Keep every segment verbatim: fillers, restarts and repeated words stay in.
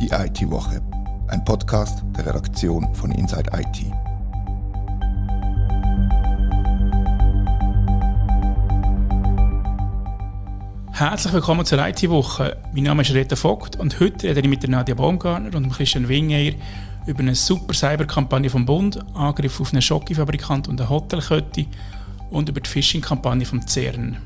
Die I T-Woche, ein Podcast der Redaktion von Inside I T. Herzlich willkommen zur I T-Woche. Mein Name ist Rita Vogt und heute rede ich mit Nadia Baumgartner und Christian Wingeier über eine super Cyberkampagne vom Bund, Angriff auf einen Schokifabrikant und eine Hotelkette und über die Phishing-Kampagne vom CERN.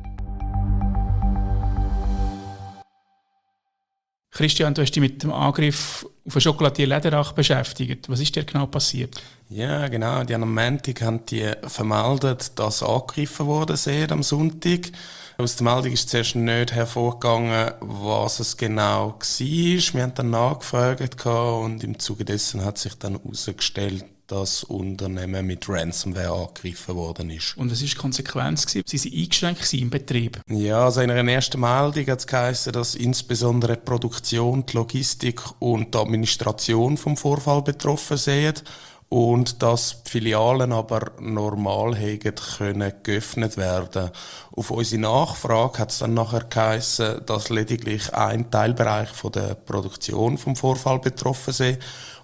Christian, du hast dich mit dem Angriff auf einen Chocolatier Läderach beschäftigt. Was ist dir genau passiert? Ja, genau. Die am Montag haben die vermeldet, dass angegriffen worden sind am Sonntag. Aus der Meldung ist zuerst nicht hervorgegangen, was es genau war. Wir haben dann nachgefragt und im Zuge dessen hat sich dann herausgestellt, dass das Unternehmen mit Ransomware angegriffen worden ist. Und was war die Konsequenz? Sie waren eingeschränkt im Betrieb? Ja, also in einer ersten Meldung hat es geheißen, dass insbesondere die Produktion, die Logistik und die Administration vom Vorfall betroffen sind und dass die Filialen aber normal hätten können geöffnet werden. Auf unsere Nachfrage hat es dann nachher geheißen, dass lediglich ein Teilbereich von der Produktion vom Vorfall betroffen sei.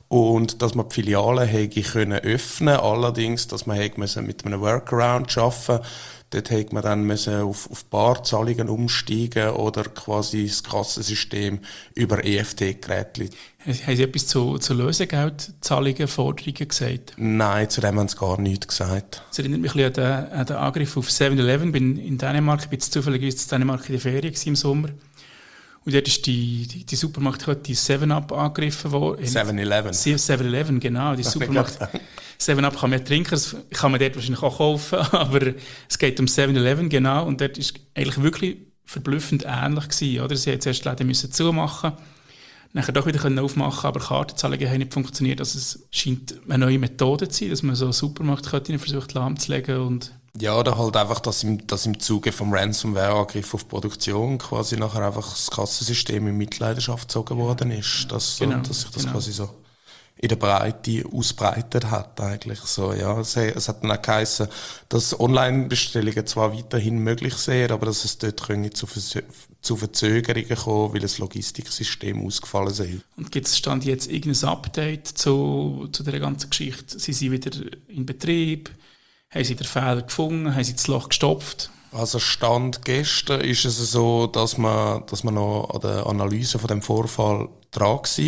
Und dass man die Filialen hätte können öffnen, allerdings, dass man hätte mit einem Workaround arbeiten. Dort hätte man dann müssen auf, auf Barzahlungen umsteigen oder quasi das Kassensystem über E F T-Geräte. Haben Sie etwas zu, zu Lösegeldzahlungen, Forderungen gesagt? Nein, zu dem haben Sie gar nichts gesagt. Das erinnert mich ein bisschen an den, an den Angriff auf seven eleven. Ich bin in Dänemark, ich bin zufällig in Dänemark in der Ferien im Sommer. Und dort ist die, die, die Supermarktkette seven up angegriffen worden. seven eleven. seven eleven, genau. Die Supermarkt seven up kann man trinken, das kann man dort wahrscheinlich auch kaufen, aber es geht um seven eleven, genau. Und dort war es eigentlich wirklich verblüffend ähnlich gewesen, oder? Sie mussten zuerst die Läden müssen zumachen, nachher doch wieder können aufmachen, aber Kartenzahlungen haben nicht funktioniert. Also es scheint eine neue Methode zu sein, dass man so Supermarktketten versucht lahmzulegen und ja, oder halt einfach, dass im, dass im Zuge vom Ransomware-Angriff auf die Produktion quasi nachher einfach das Kassensystem in Mitleidenschaft gezogen worden ist. Dass, so, genau, dass sich das genau. quasi so in der Breite ausbreitet hat eigentlich. So, ja, es, es hat dann auch geheißen, dass Online-Bestellungen zwar weiterhin möglich sind, aber dass es dort zu, Vers- zu Verzögerungen kommen, weil das Logistiksystem ausgefallen ist. Und gibt es Stand jetzt irgendein Update zu, zu dieser ganzen Geschichte? Sie sind wieder in Betrieb? Haben Sie den Fehler gefunden? Haben Sie das Loch gestopft? Also Stand gestern ist es so, dass man, dass man noch an der Analyse von dem Vorfall dran war.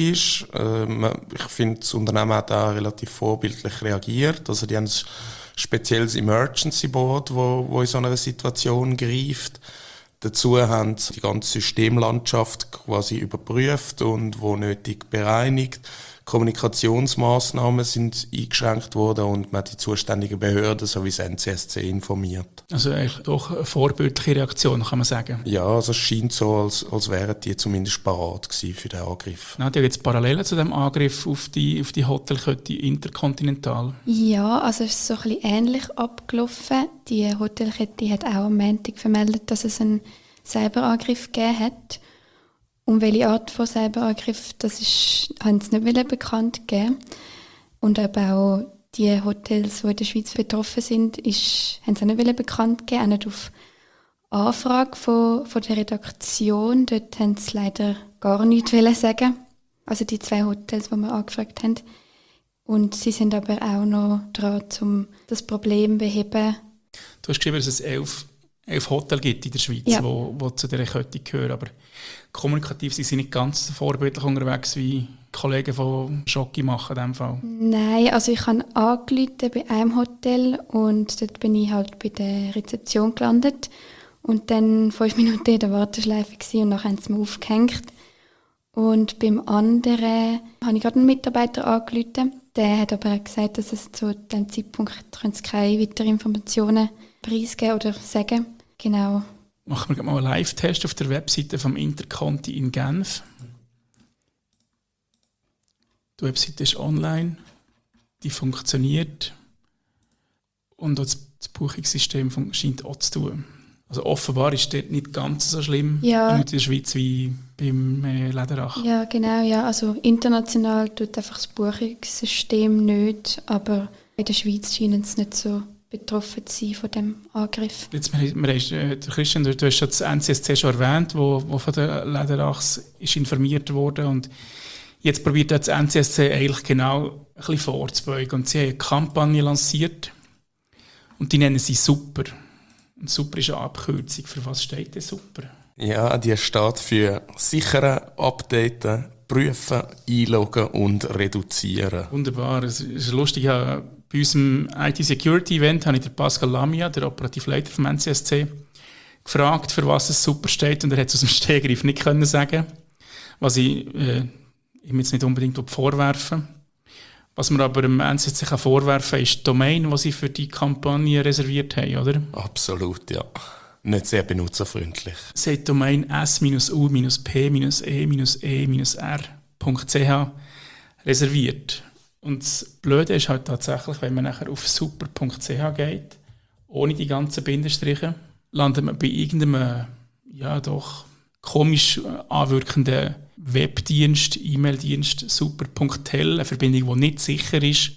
Ähm, ich finde, das Unternehmen hat auch relativ vorbildlich reagiert. Also die haben ein spezielles Emergency Board, wo, wo in so einer Situation greift. Dazu haben sie die ganze Systemlandschaft quasi überprüft und wo nötig bereinigt. Kommunikationsmaßnahmen sind eingeschränkt worden und man hat die zuständigen Behörden sowie das N C S C informiert. Also eigentlich doch eine vorbildliche Reaktion, kann man sagen. Ja, also es scheint so, als, als wären die zumindest parat gewesen für den Angriff. Na, da gibt es Parallelen zu dem Angriff auf die, auf die Hotelkette Intercontinental. Ja, also es ist so ein bisschen ähnlich abgelaufen. Die Hotelkette hat auch am Montag vermeldet, dass es einen Cyberangriff gegeben hat. Um welche Art von Cyberangriff, das ist, haben sie nicht bekannt gegeben. Und aber auch die Hotels, die in der Schweiz betroffen sind, ist, haben sie auch nicht bekannt gegeben, auch nicht auf Anfrage von, von der Redaktion. Dort haben sie leider gar nichts sagen. Also die zwei Hotels, die wir angefragt haben. Und sie sind aber auch noch dran, um das Problem zu beheben. Du hast geschrieben, dass es elf, elf Hotels gibt in der Schweiz, die ja. zu dieser Kette gehören. Aber kommunikativ sind sie nicht ganz vorbildlich unterwegs, wie Kollegen von Schoki machen in diesem Fall. Nein, also ich habe angerufen bei einem Hotel und dort bin ich halt bei der Rezeption gelandet. Und dann fünf Minuten in der Warteschleife gewesen und nachher haben sie mir aufgehängt. Und beim anderen habe ich gerade einen Mitarbeiter angerufen. Der hat aber auch gesagt, dass es zu diesem Zeitpunkt keine weiteren Informationen preisgeben oder sagen. Genau. Machen wir mal einen Live-Test auf der Webseite vom Interconti in Genf. Die Webseite ist online, die funktioniert und das Buchungssystem scheint auch zu tun. Also offenbar ist das nicht ganz so schlimm ja. in der Schweiz wie beim äh, Läderach. Ja, genau. Ja. Also international tut einfach das Buchungssystem nicht, aber in der Schweiz scheint es nicht so betroffen zu sein von diesem Angriff. Jetzt, wir, wir hast, äh, Christian, du, du hast das N C S C schon erwähnt, wo, wo von der Läderachs ist informiert wurde und Jetzt probiert das N C S C eigentlich genau ein bisschen vorzubeugen. Und sie haben eine Kampagne lanciert und die nennen sie Super. Und Super ist eine Abkürzung. Für was steht denn Super? Ja, die steht für sichern, updaten, prüfen, einloggen und reduzieren. Wunderbar. Es ist lustig, ja, bei unserem I T-Security-Event habe ich den Pascal Lamia, der Operativleiter vom N C S C, gefragt, für was es Super steht, und er hat es aus dem Stegreif nicht können sagen, was ich äh, ihm jetzt nicht unbedingt vorwerfen. Was man aber dem N C S C vorwerfen kann, ist die Domain, die sie für die Kampagne reserviert haben, oder? Absolut, ja. Nicht sehr benutzerfreundlich. Sie haben die Domain s u p e e r punkt c h reserviert. Und das Blöde ist halt tatsächlich, wenn man nachher auf super punkt c h geht, ohne die ganzen Bindestriche, landet man bei irgendeinem, ja doch, komisch anwirkenden Webdienst, E-Mail-Dienst, super punkt t l, eine Verbindung, die nicht sicher ist.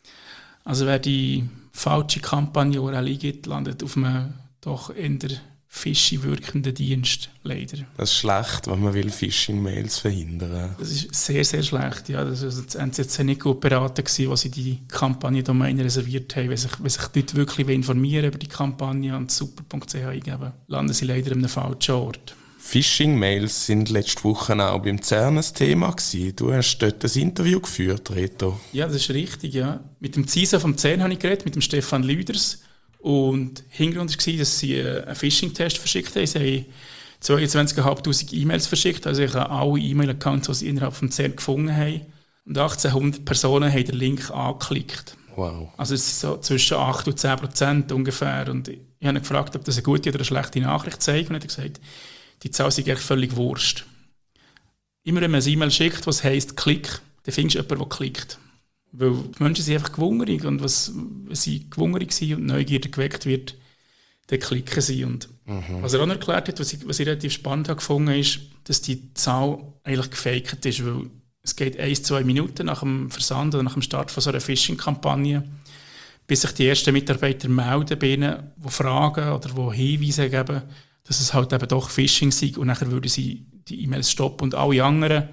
Also wer die falsche Kampagne U R L eingibt, landet auf einem doch eher fishy wirkenden Dienst, leider. Das ist schlecht, wenn man will Phishing-Mails verhindern. Das ist sehr, sehr schlecht. Ja, das war das N C S C nicht gut beraten, als sie die Kampagne-Domain reserviert haben. Wenn sich, wenn sich die Leute wirklich informieren über die Kampagne und super punkt c h eingeben, landen sie leider an einem falschen Ort. Phishing-Mails sind letzte Woche auch beim C E R N ein Thema gewesen. Du hast dort ein Interview geführt, Reto. Ja, das ist richtig, ja. Mit dem C I S A vom C E R N habe ich geredet, mit dem Stefan Lüders. Und Hintergrund war, dass sie einen Phishing-Test verschickt haben. Sie haben zweiundzwanzigtausendfünfhundert E-Mails verschickt, also ich habe alle E-Mail-Accounts, die sie innerhalb vom C E R N gefunden haben. Und achtzehnhundert Personen haben den Link angeklickt. Wow. Also es ist so zwischen acht und zehn Prozent ungefähr. Und ich habe ihn gefragt, ob das eine gute oder eine schlechte Nachricht sei. Und er hat gesagt, die Zahl sei eigentlich völlig wurscht. Immer wenn man eine E-Mail schickt, was heisst Klick, dann findest du jemanden, der klickt. Weil die Menschen sind einfach gewungerig, und was, wenn sie gewungerig sind und Neugierde geweckt wird, dann klicken sie. Und mhm. was er auch noch erklärt hat, was ich, was ich relativ spannend habe gefunden, ist, dass die Zahl eigentlich gefaked ist, weil es geht ein, zwei Minuten nach dem Versand oder nach dem Start von so einer Phishing-Kampagne, bis sich die ersten Mitarbeiter melden bei ihnen, die fragen oder die Hinweise geben, dass es halt eben doch Phishing sei, und nachher würden sie die E-Mails stoppen, und alle anderen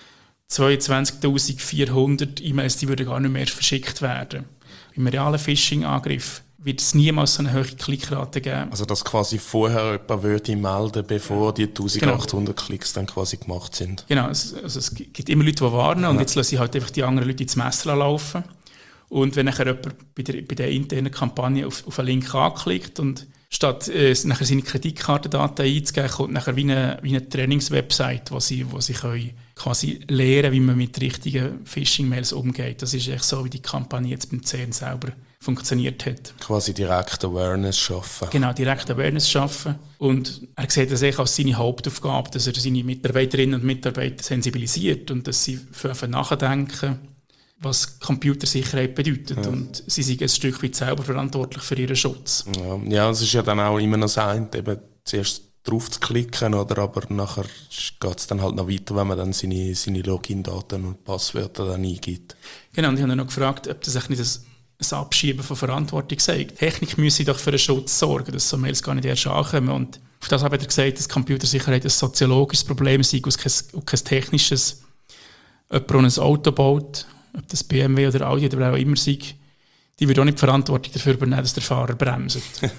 zweiundzwanzigtausendvierhundert E-Mails, die würden gar nicht mehr verschickt werden. Im realen Phishing-Angriff wird es niemals so eine hohe Klickrate geben. Also dass quasi vorher jemand würde melden, bevor die eintausendachthundert genau. Klicks dann quasi gemacht sind. Genau, also es gibt immer Leute, die warnen, und ja. jetzt lassen sie halt einfach die anderen Leute ins Messer laufen. Und wenn nachher jemand bei der, bei der internen Kampagne auf, auf einen Link anklickt und statt äh, nachher seine Kreditkartendaten einzugeben, kommt nachher wie eine, wie eine Trainingswebsite, wo sie, wo sie können quasi lernen, wie man mit richtigen Phishing-Mails umgeht. Das ist echt so, wie die Kampagne jetzt beim C E R N selber funktioniert hat. Quasi direkt Awareness schaffen. Genau, direkt Awareness schaffen. Und er sieht das echt als seine Hauptaufgabe, dass er seine Mitarbeiterinnen und Mitarbeiter sensibilisiert und dass sie für nachdenken, was Computersicherheit bedeutet. Ja. Und sie sind ein Stück weit selber verantwortlich für ihren Schutz. Ja, ja, es ist ja dann auch immer noch das eine, eben zuerst drauf zu klicken, oder, aber nachher geht es dann halt noch weiter, wenn man dann seine, seine Login-Daten und Passwörter dann eingibt. Genau, und ich habe noch gefragt, ob das nicht ein, ein Abschieben von Verantwortung sagt. Technik müsse doch für den Schutz sorgen, dass so Mails gar nicht erst ankommen. Und auf das habe ich gesagt, dass Computersicherheit ein soziologisches Problem sei und kein, und kein technisches. Jemand, der ein Auto baut, ob das B M W oder Audi oder wer auch immer sei, die wird auch nicht die Verantwortung dafür übernehmen, dass der Fahrer bremst.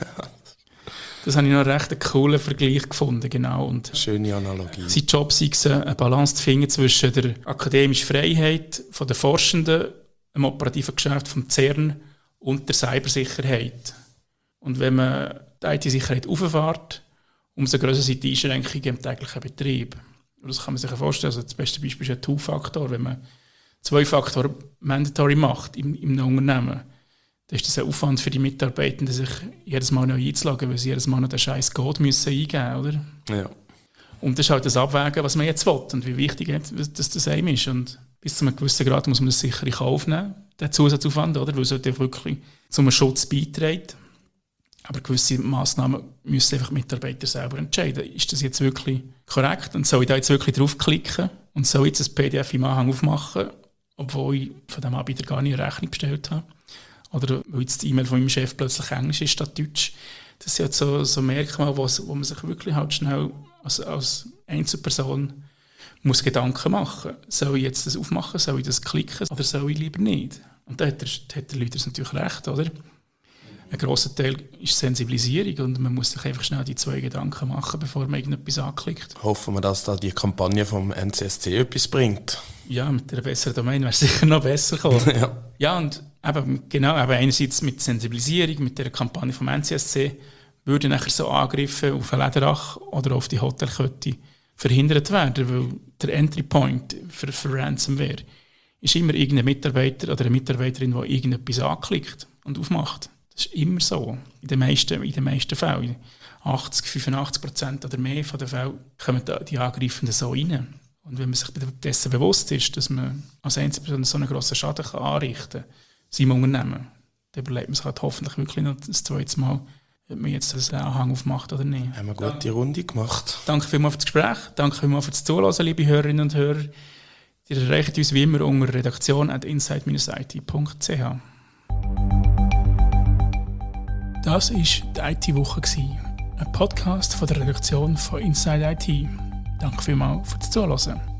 Das habe ich noch einen recht coolen Vergleich gefunden, genau. Und schöne Analogie. Sein Job sei es, eine Balance zu finden zwischen der akademischen Freiheit von den Forschenden, dem operativen Geschäft vom C E R N und der Cybersicherheit. Und wenn man die I T-Sicherheit auffährt, umso grösser sind die Einschränkungen im täglichen Betrieb. Und das kann man sich vorstellen. Also das beste Beispiel ist ein Two-Faktor. Wenn man zwei Faktoren mandatory macht im, im Unternehmen, dann ist das ein Aufwand für die Mitarbeitenden, sich jedes Mal neu einzuloggen, weil sie jedes Mal noch den scheiß Code müssen eingeben müssen, oder? Ja. Und das ist halt das Abwägen, was man jetzt will und wie wichtig das, das einem ist. Und bis zu einem gewissen Grad muss man das sicher in Kauf nehmen, den Zusatzaufwand, oder? Weil es halt wirklich zum Schutz beiträgt. Aber gewisse Massnahmen müssen einfach die Mitarbeiter selber entscheiden. Ist das jetzt wirklich korrekt? Und soll ich da jetzt wirklich draufklicken? Und soll ich jetzt ein P D F im Anhang aufmachen, obwohl ich von dem Anbieter gar nicht eine Rechnung bestellt habe? Oder weil jetzt die E-Mail von meinem Chef plötzlich Englisch ist statt Deutsch. Das sind halt so, so Merkmale, wo, wo man sich wirklich halt schnell als, als Einzelperson muss Gedanken machen. Soll ich jetzt das aufmachen, soll ich das klicken oder soll ich lieber nicht? Und da hat der, hat der Leute natürlich recht, oder? Ein grosser Teil ist Sensibilisierung und man muss sich einfach schnell die zwei Gedanken machen, bevor man irgendetwas anklickt. Hoffen wir, dass da die Kampagne vom N C S C etwas bringt. Ja, mit einer besseren Domain wäre es sicher noch besser gekommen. ja. ja, und eben, genau, eben einerseits mit Sensibilisierung, mit der Kampagne vom N C S C, würden nachher so Angriffe auf ein Lederach oder auf die Hotelkette verhindert werden, weil der Entry Point für, für Ransomware ist immer irgendein Mitarbeiter oder eine Mitarbeiterin, die irgendetwas anklickt und aufmacht. Das ist immer so, in den meisten, in den meisten Fällen. achtzig, fünfundachtzig Prozent oder mehr von den Fällen kommen die Angreifenden so rein. Und wenn man sich dessen bewusst ist, dass man als Einzelperson so einen grossen Schaden kann anrichten kann, seinem Unternehmen, dann überlegt man sich halt hoffentlich wirklich noch das zweite Mal, ob man jetzt einen Anhang aufmacht oder nicht. Haben wir eine gute Runde gemacht. Danke vielmals für das Gespräch, danke vielmals für das Zuhören, liebe Hörerinnen und Hörer. Ihr erreicht uns wie immer unter redaktion at insight dash i t punkt c h. Das war die I T-Woche, ein Podcast von der Redaktion von Inside I T. Danke vielmals fürs Zuhören.